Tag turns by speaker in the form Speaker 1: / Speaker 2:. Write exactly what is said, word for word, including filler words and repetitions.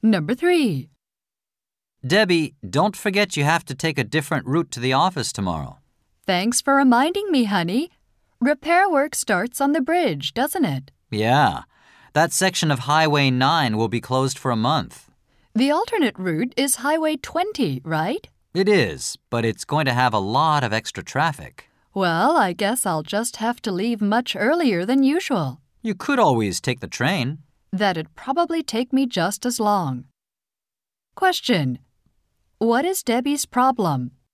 Speaker 1: Number three.
Speaker 2: Debbie, don't forget you have to take a different route to the office tomorrow.
Speaker 1: Thanks for reminding me, honey. Repair work starts on the bridge, doesn't it?
Speaker 2: Yeah. That section of Highway nine will be closed for a month.
Speaker 1: The alternate route is Highway twenty, right?
Speaker 2: It is, but it's going to have a lot of extra traffic.
Speaker 1: Well, I guess I'll just have to leave much earlier than usual.
Speaker 2: You could always take the train.
Speaker 1: That'd probably take me just as long. Question. What is Debbie's problem?